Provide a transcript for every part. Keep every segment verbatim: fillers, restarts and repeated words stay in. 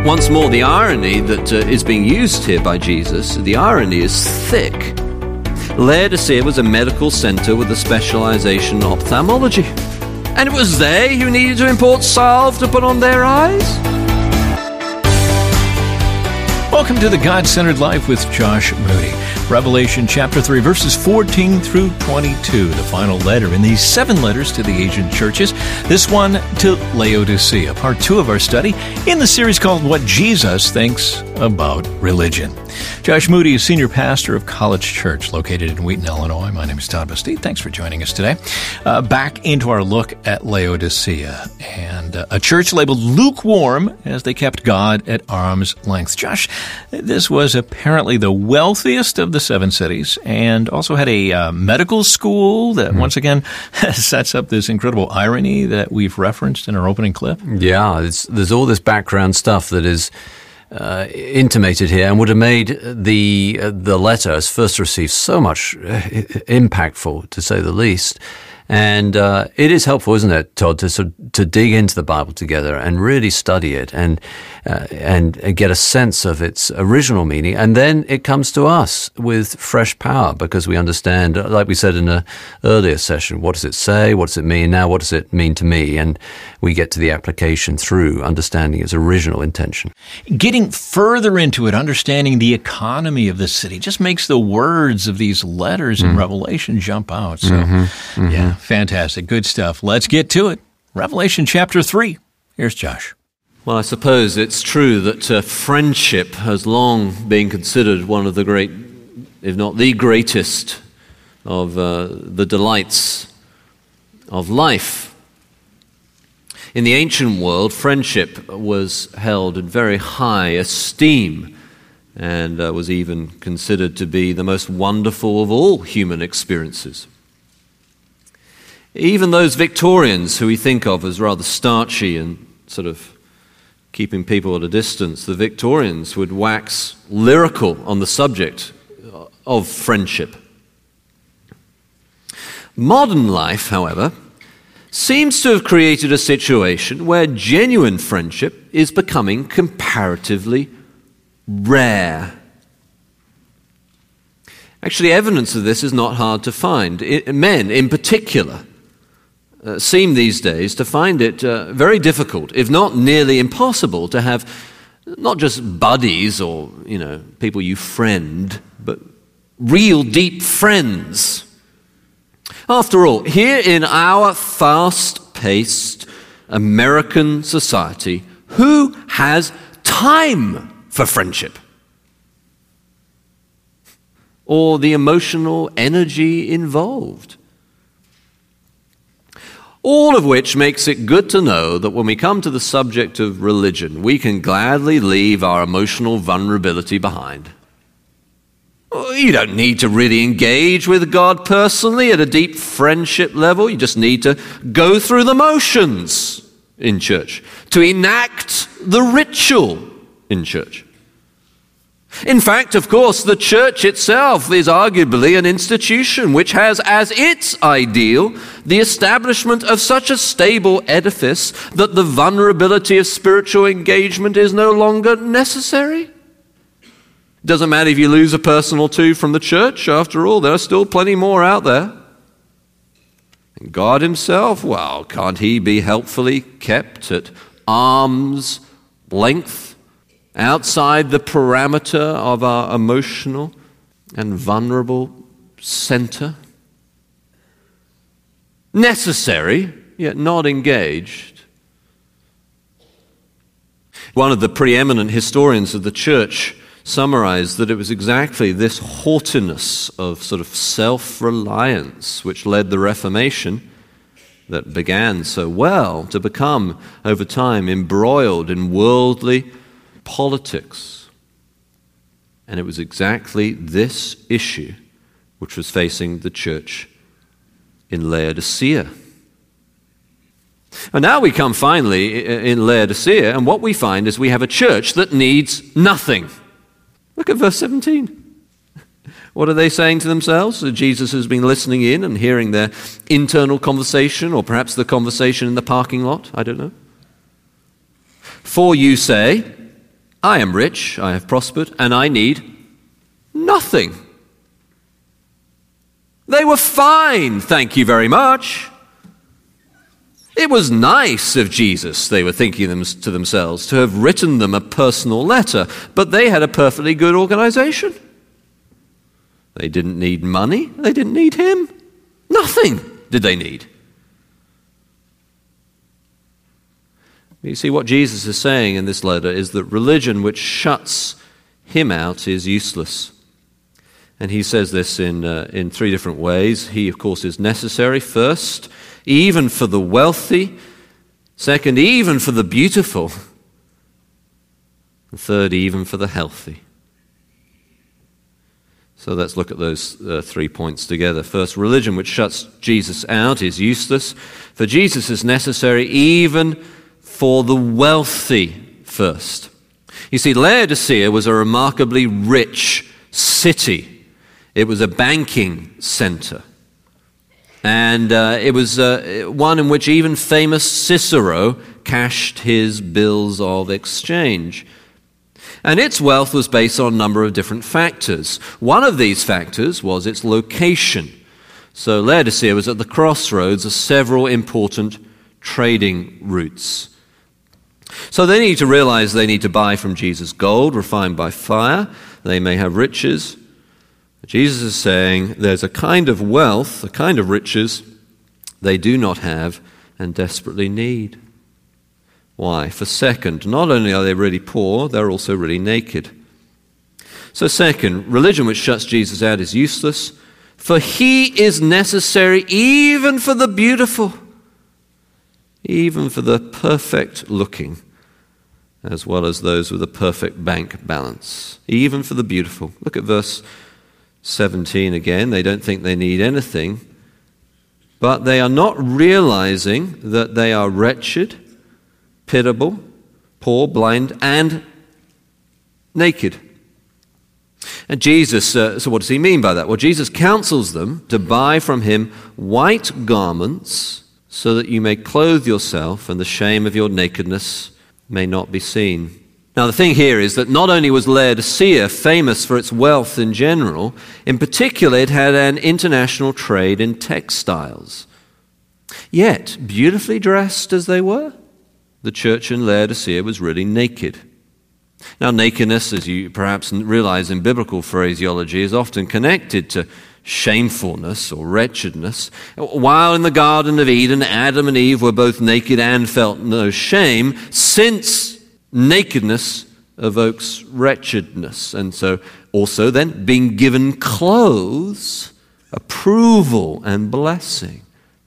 Once more, the irony that uh, is being used here by Jesus, the irony is thick. Laodicea was a medical center with a specialization in ophthalmology. And it was they who needed to import salve to put on their eyes? Welcome to the God-Centered Life with Josh Moody. Revelation chapter three, verses fourteen through twenty-two, the final letter in these seven letters to the Asian churches. This one to Laodicea, part two of our study in the series called What Jesus Thinks About Religion. Josh Moody is senior pastor of College Church, located in Wheaton, Illinois. My name is Todd Bastide. Thanks for joining us today. Uh, back into our look at Laodicea and uh, a church labeled lukewarm as they kept God at arm's length. Josh, this was apparently the wealthiest of the seven cities and also had a uh, medical school that mm-hmm. once again sets up this incredible irony that we've referenced in our opening clip. Yeah, it's, there's all this background stuff that is Uh, intimated here and would have made the uh, the letter as first received so much uh, impactful, to say the least. And uh, it is helpful, isn't it, Todd, to sort of, to dig into the Bible together and really study it and uh, and get a sense of its original meaning. And then it comes to us with fresh power because we understand, like we said in an earlier session, what does it say? What does it mean? Now, what does it mean to me? And we get to the application through understanding its original intention. Getting further into it, understanding the economy of the city, just makes the words of these letters in mm. Revelation jump out. So, mm-hmm. Mm-hmm. yeah. Fantastic. Good stuff. Let's get to it. Revelation chapter three. Here's Josh. Well, I suppose it's true that uh, friendship has long been considered one of the great, if not the greatest, of uh, the delights of life. In the ancient world, friendship was held in very high esteem and uh, was even considered to be the most wonderful of all human experiences. Even those Victorians who we think of as rather starchy and sort of keeping people at a distance, the Victorians would wax lyrical on the subject of friendship. Modern life, however, seems to have created a situation where genuine friendship is becoming comparatively rare. Actually, evidence of this is not hard to find. It, men, in particular, Uh, seem these days to find it uh, very difficult, if not nearly impossible, to have not just buddies or, you know, people you friend, but real deep friends. After all, here in our fast-paced American society, who has time for friendship? Or the emotional energy involved? All of which makes it good to know that when we come to the subject of religion, we can gladly leave our emotional vulnerability behind. You don't need to really engage with God personally at a deep friendship level. You just need to go through the motions in church, to enact the ritual in church. In fact, of course, the church itself is arguably an institution which has as its ideal the establishment of such a stable edifice that the vulnerability of spiritual engagement is no longer necessary. Doesn't matter if you lose a person or two from the church. After all, there are still plenty more out there. And God himself, well, can't he be helpfully kept at arm's length, outside the parameter of our emotional and vulnerable center? Necessary, yet not engaged. One of the preeminent historians of the church summarized that it was exactly this haughtiness of sort of self-reliance which led the Reformation, that began so well, to become, over time, embroiled in worldly politics. And it was exactly this issue which was facing the church in Laodicea. And now we come finally in Laodicea, and what we find is we have a church that needs nothing. Look at verse seventeen. What are they saying to themselves? Jesus has been listening in and hearing their internal conversation, or perhaps the conversation in the parking lot, I don't know. For you say, I am rich, I have prospered, and I need nothing. They were fine, thank you very much. It was nice of Jesus, they were thinking them to themselves, to have written them a personal letter, but they had a perfectly good organization. They didn't need money, they didn't need him. Nothing did they need. You see, what Jesus is saying in this letter is that religion which shuts him out is useless. And he says this in, uh, in three different ways. He, of course, is necessary. First, even for the wealthy. Second, even for the beautiful. And third, even for the healthy. So let's look at those uh, three points together. First, religion which shuts Jesus out is useless. For Jesus is necessary even for the wealthy first. You see, Laodicea was a remarkably rich city. It was a banking center. And uh, it was uh, one in which even famous Cicero cashed his bills of exchange. And its wealth was based on a number of different factors. One of these factors was its location. So Laodicea was at the crossroads of several important trading routes. So they need to realize they need to buy from Jesus gold refined by fire. They may have riches. Jesus is saying there's a kind of wealth, a kind of riches they do not have and desperately need. Why? For second, not only are they really poor, they're also really naked. So second, religion which shuts Jesus out is useless, for he is necessary even for the beautiful, even for the perfect looking, as well as those with a perfect bank balance, even for the beautiful. Look at verse seventeen again. They don't think they need anything, but they are not realizing that they are wretched, pitiable, poor, blind, and naked. And Jesus, uh, so what does he mean by that? Well, Jesus counsels them to buy from him white garments so that you may clothe yourself and the shame of your nakedness may not be seen. Now, the thing here is that not only was Laodicea famous for its wealth in general, in particular it had an international trade in textiles. Yet, beautifully dressed as they were, the church in Laodicea was really naked. Now, nakedness, as you perhaps realize in biblical phraseology, is often connected to shamefulness or wretchedness. While in the Garden of Eden, Adam and Eve were both naked and felt no shame, since nakedness evokes wretchedness. And so also then being given clothes, approval and blessing.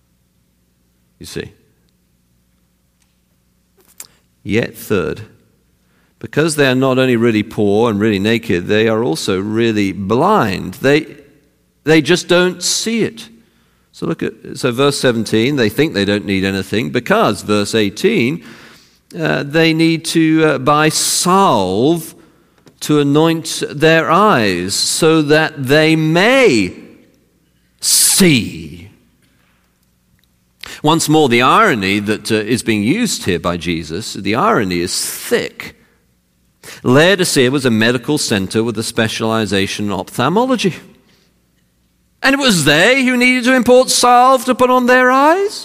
You see. Yet third, because they are not only really poor and really naked, they are also really blind. They they just don't see it. So look at so verse seventeen, they think they don't need anything because verse eighteen, uh, they need to uh, buy salve to anoint their eyes so that they may see. Once more, the irony that uh, is being used here by Jesus, the irony is thick. Laodicea was a medical center with a specialization in ophthalmology. And it was they who needed to import salve to put on their eyes?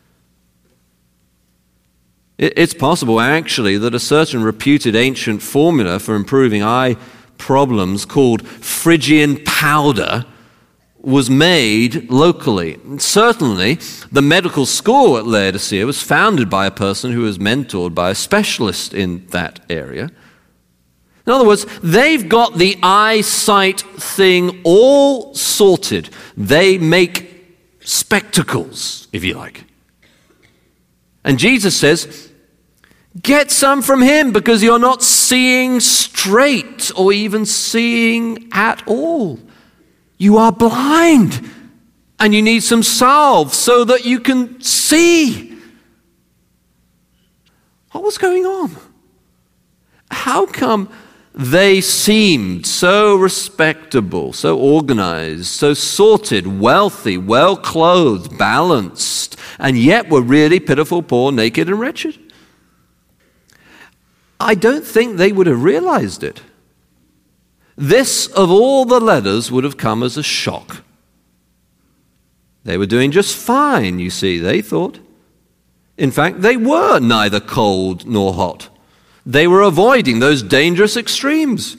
It's possible, actually, that a certain reputed ancient formula for improving eye problems called Phrygian powder was made locally. Certainly, the medical school at Laodicea was founded by a person who was mentored by a specialist in that area. In other words, they've got the eyesight thing all sorted. They make spectacles, if you like. And Jesus says, get some from him because you're not seeing straight or even seeing at all. You are blind and you need some salve so that you can see. What was going on? How come they seemed so respectable, so organized, so sorted, wealthy, well-clothed, balanced, and yet were really pitiful, poor, naked, and wretched? I don't think they would have realized it. This, of all the letters, would have come as a shock. They were doing just fine, you see, they thought. In fact, they were neither cold nor hot. They were avoiding those dangerous extremes.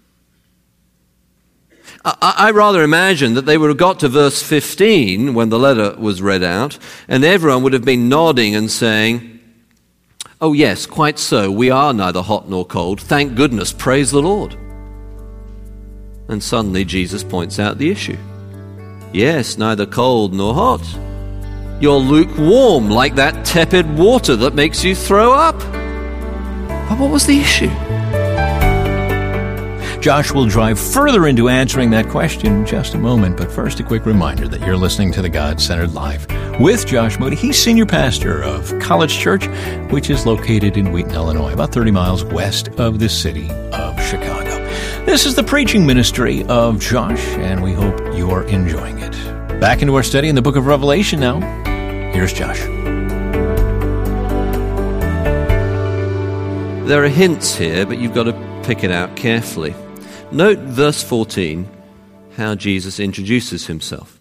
I, I rather imagine that they would have got to verse fifteen when the letter was read out, and everyone would have been nodding and saying, "Oh yes, quite so, we are neither hot nor cold. Thank goodness, praise the Lord." And suddenly Jesus points out the issue. Yes, neither cold nor hot. You're lukewarm, like that tepid water that makes you throw up. But what was the issue? Josh will drive further into answering that question in just a moment, but first a quick reminder that you're listening to the God-Centered Life with Josh Moody. He's senior pastor of College Church, which is located in Wheaton, Illinois, about thirty miles west of the city of Chicago. This is the preaching ministry of Josh, and we hope you're enjoying it. Back into our study in the book of Revelation now. Here's Josh. There are hints here, but you've got to pick it out carefully. Note verse fourteen, how Jesus introduces himself.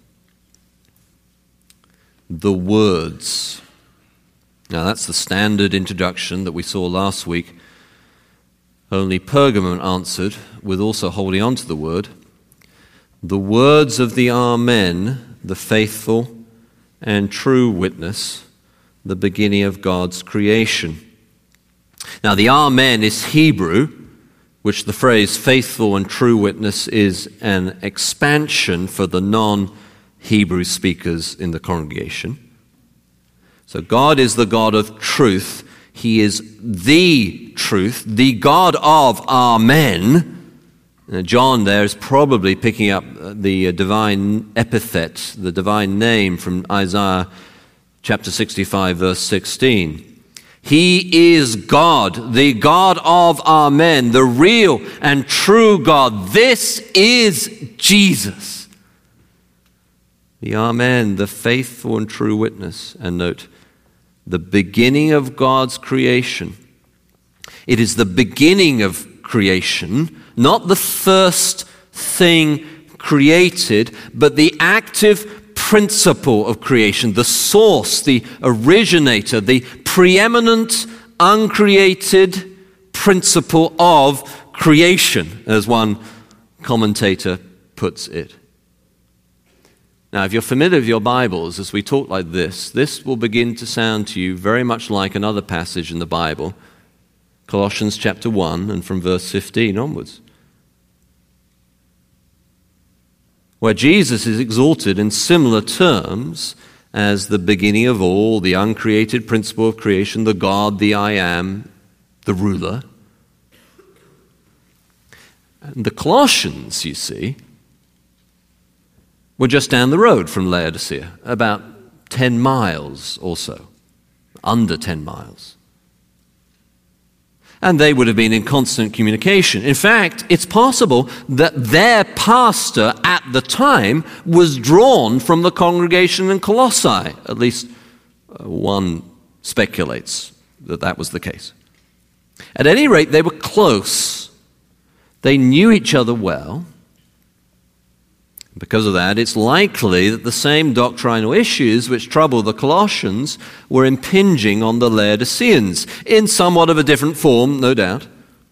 The words. Now that's the standard introduction that we saw last week. Only Pergamum answered with also holding on to the word. The words of the Amen, the faithful and true witness, the beginning of God's creation. Now the Amen is Hebrew, which the phrase faithful and true witness is an expansion for the non-Hebrew speakers in the congregation. So God is the God of truth. He is the truth, the God of Amen. Now John there is probably picking up the divine epithet, the divine name from Isaiah chapter sixty-five, verse sixteen. He is God, the God of Amen, the real and true God. This is Jesus. The Amen, the faithful and true witness. And note, the beginning of God's creation. It is the beginning of creation, not the first thing created, but the active principle of creation, the source, the originator, the preeminent, uncreated principle of creation, as one commentator puts it. Now, if you're familiar with your Bibles, as we talk like this, this will begin to sound to you very much like another passage in the Bible, Colossians chapter one, and from verse fifteen onwards, where Jesus is exalted in similar terms as the beginning of all, the uncreated principle of creation, the God, the I am, the ruler. And the Colossians, you see, were just down the road from Laodicea, about ten miles or so, under ten miles. And they would have been in constant communication. In fact, it's possible that their pastor at the time was drawn from the congregation in Colossae. At least uh, one speculates that that was the case. At any rate, they were close. They knew each other well. Because of that, it's likely that the same doctrinal issues which troubled the Colossians were impinging on the Laodiceans, in somewhat of a different form, no doubt.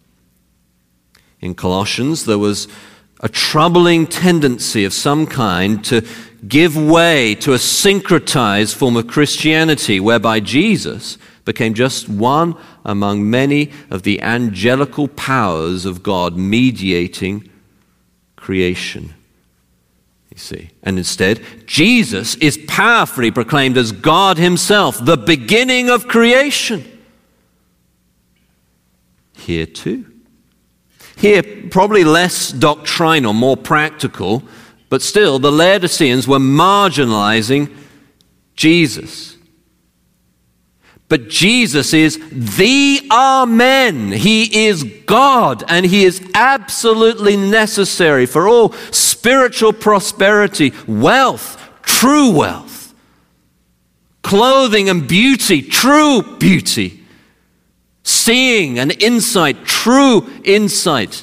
In Colossians, there was a troubling tendency of some kind to give way to a syncretized form of Christianity, whereby Jesus became just one among many of the angelical powers of God mediating creation. See. And instead, Jesus is powerfully proclaimed as God himself, the beginning of creation. Here too. Here, probably less doctrinal, more practical, but still the Laodiceans were marginalizing Jesus. But Jesus is the Amen. He is God, and he is absolutely necessary for all spiritual prosperity, wealth, true wealth, clothing and beauty, true beauty, seeing and insight, true insight.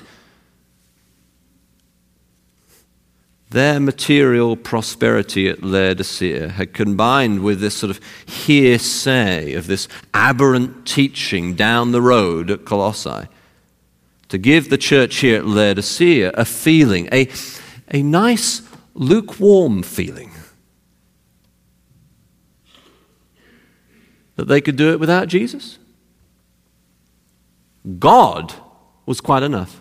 Their material prosperity at Laodicea had combined with this sort of hearsay of this aberrant teaching down the road at Colossae to give the church here at Laodicea a feeling, a, a nice lukewarm feeling, that they could do it without Jesus. God was quite enough.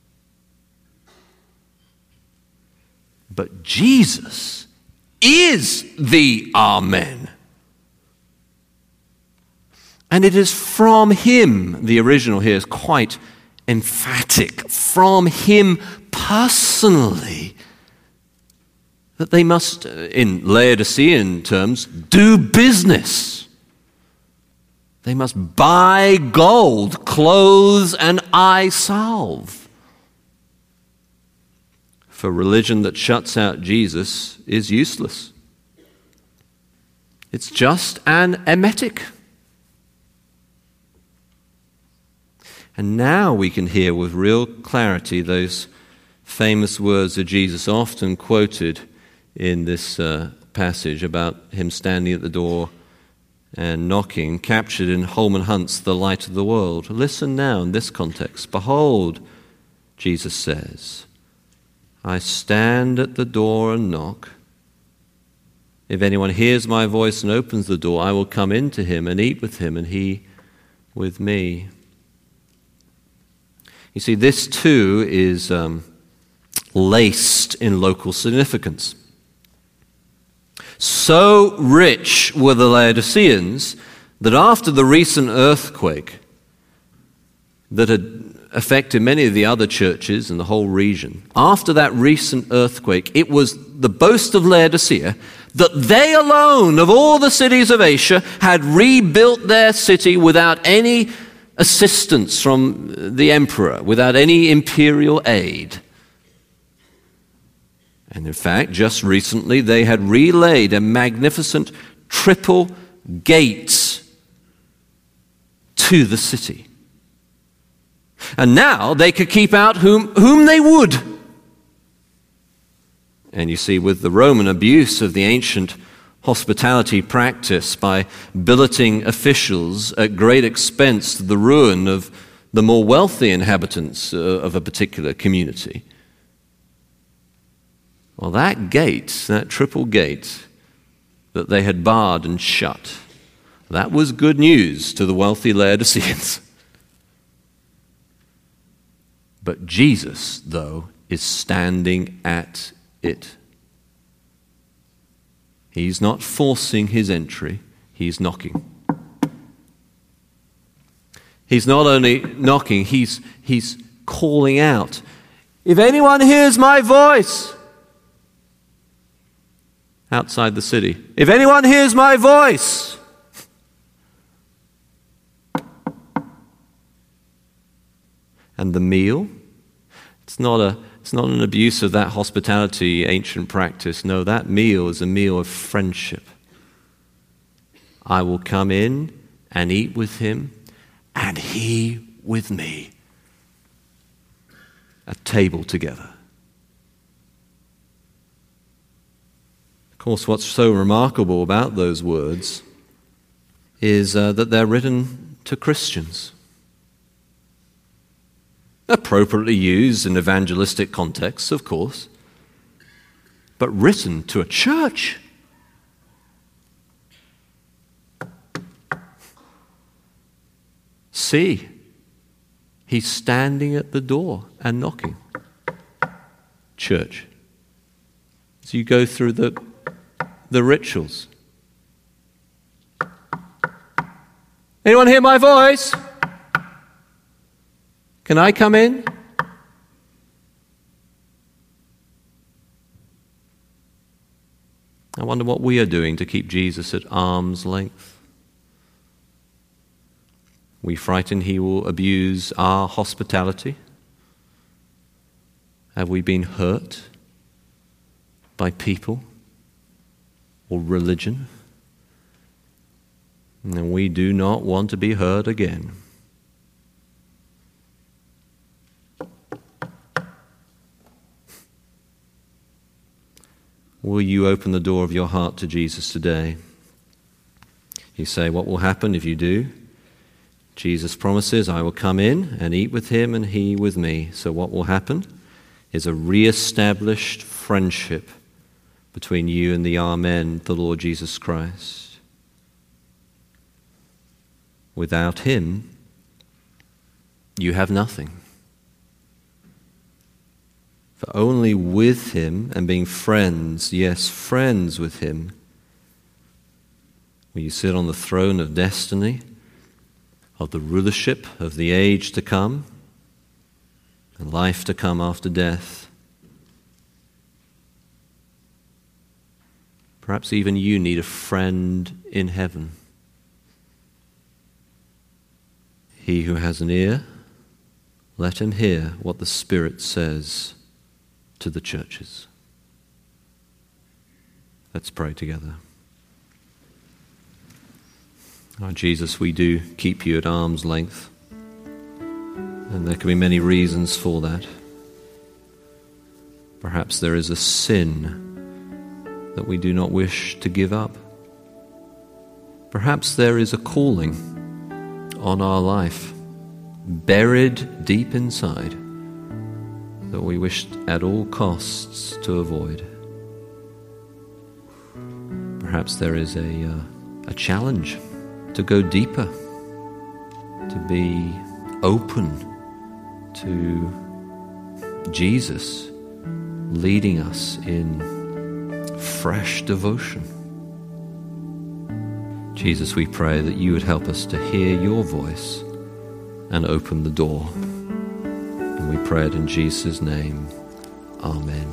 But Jesus is the Amen. And it is from him, the original here is quite emphatic, from him personally, that they must, in Laodicean terms, do business. They must buy gold, clothes, and eye salve. For religion that shuts out Jesus is useless. It's just an emetic. And now we can hear with real clarity those famous words that Jesus often quoted in this uh, passage about him standing at the door and knocking, captured in Holman Hunt's The Light of the World. Listen now in this context. Behold, Jesus says, I stand at the door and knock. If anyone hears my voice and opens the door, I will come into him and eat with him and he with me. You see, this too is um, laced in local significance. So rich were the Laodiceans that after the recent earthquake that had affected many of the other churches in the whole region, after that recent earthquake, it was the boast of Laodicea that they alone, of all the cities of Asia, had rebuilt their city without any assistance from the emperor, without any imperial aid. And in fact, just recently, they had relaid a magnificent triple gate to the city. And now they could keep out whom, whom they would. And you see, with the Roman abuse of the ancient hospitality practice by billeting officials at great expense to the ruin of the more wealthy inhabitants uh, of a particular community, well, that gate, that triple gate that they had barred and shut, that was good news to the wealthy Laodiceans. But Jesus, though, is standing at it. He's not forcing his entry, he's knocking. He's not only knocking, he's, he's calling out, if anyone hears my voice, outside the city, if anyone hears my voice, and the meal, it's not a it's not an abuse of that hospitality ancient practice. No, that meal is a meal of friendship. I will come in and eat with him, and he with me. At table together. Of course, what's so remarkable about those words is uh, that they're written to Christians. Appropriately used in evangelistic contexts, of course, but written to a church. See, he's standing at the door and knocking. Church. So you go through the, the rituals. Anyone hear my voice? Can I come in? I wonder what we are doing to keep Jesus at arm's length. We frighten he will abuse our hospitality? Have we been hurt by people or religion? And we do not want to be hurt again. will you open the door of your heart to Jesus today? You say, what will happen if you do? Jesus promises, I will come in and eat with him and he with me. So what will happen is a re-established friendship between you and the Amen, the Lord Jesus Christ. Without him, you have nothing. For only with him and being friends, yes, friends with him, will you sit on the throne of destiny, of the rulership of the age to come, and life to come after death. Perhaps even you need a friend in heaven. He who has an ear, let him hear what the Spirit says to the churches. Let's pray together. Oh, Jesus, we do keep you at arm's length, and there can be many reasons for that. Perhaps there is a sin that we do not wish to give up. Perhaps there is a calling on our life, buried deep inside, that we wish at all costs to avoid. Perhaps there is a, uh, a challenge to go deeper, to be open to Jesus leading us in fresh devotion. Jesus, we pray that you would help us to hear your voice and open the door. And we pray it in Jesus' name. Amen.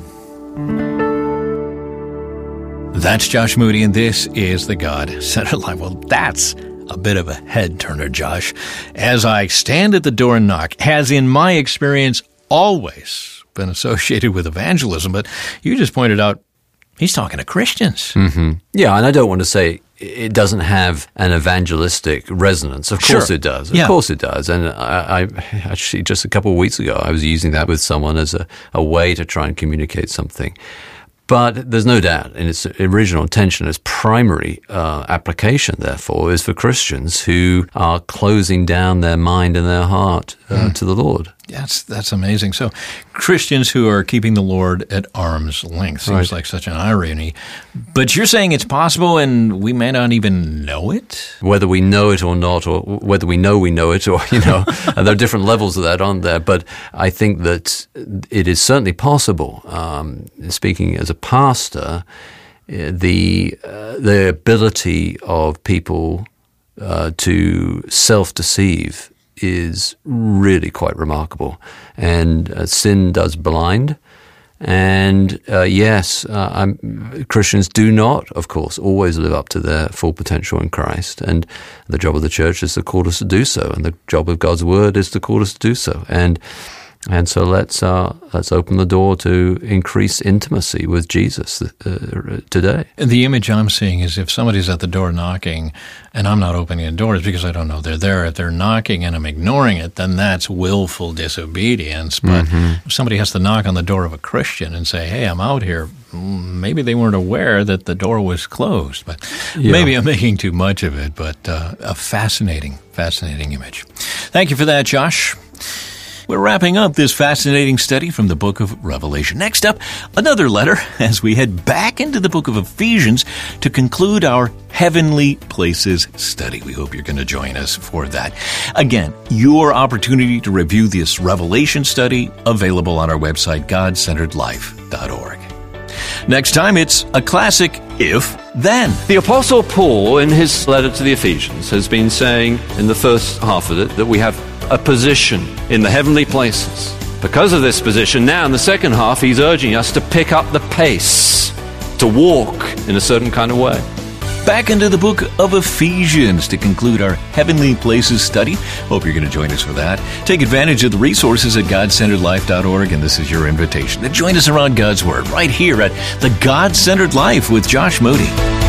That's Josh Moody, and this is the God-Centered Life. Well, that's a bit of a head-turner, Josh. As I stand at the door and knock, has in my experience always been associated with evangelism, but you just pointed out he's talking to Christians. Mm-hmm. Yeah, and I don't want to say it doesn't have an evangelistic resonance. Of course Sure. it does. Of Yeah. course it does. And I, I actually, just a couple of weeks ago, I was using that with someone as a, a way to try and communicate something. But there's no doubt in its original intention, its primary uh, application, therefore, is for Christians who are closing down their mind and their heart uh, mm. to the Lord. That's that's amazing. So Christians who are keeping the Lord at arm's length seems Right. like such an irony. But you're saying it's possible and we may not even know it? Whether we know it or not, or whether we know we know it, or, you know, there are different levels of that, aren't there? But I think that it is certainly possible. Um, speaking as a pastor, the uh, the ability of people uh, to self-deceive is really quite remarkable. And uh, sin does blind. And uh, yes, uh, I'm, Christians do not, of course, always live up to their full potential in Christ. And the job of the church is to call us to do so. And the job of God's word is to call us to do so. And and so let's uh, let's open the door to increase intimacy with Jesus uh, today. And the image I'm seeing is if somebody's at the door knocking and I'm not opening the door, it's because I don't know they're there. If they're knocking and I'm ignoring it, then that's willful disobedience. But Mm-hmm. if somebody has to knock on the door of a Christian and say, hey, I'm out here, maybe they weren't aware that the door was closed. But Yeah. maybe I'm making too much of it, but uh, a fascinating, fascinating image. Thank you for that, Josh. We're wrapping up this fascinating study from the book of Revelation. Next up, another letter as we head back into the book of Ephesians to conclude our Heavenly Places study. We hope you're going to join us for that. Again, your opportunity to review this Revelation study available on our website, god centered life dot org. Next time, it's a classic If Then. The Apostle Paul, in his letter to the Ephesians, has been saying in the first half of it that we have a position in the heavenly places. Because of this position, now in the second half, he's urging us to pick up the pace, to walk in a certain kind of way. Back into the book of Ephesians to conclude our Heavenly Places study. Hope you're going to join us for that. Take advantage of the resources at god centered life dot org, and this is your invitation to join us around God's Word right here at the God-Centered Life with Josh Moody.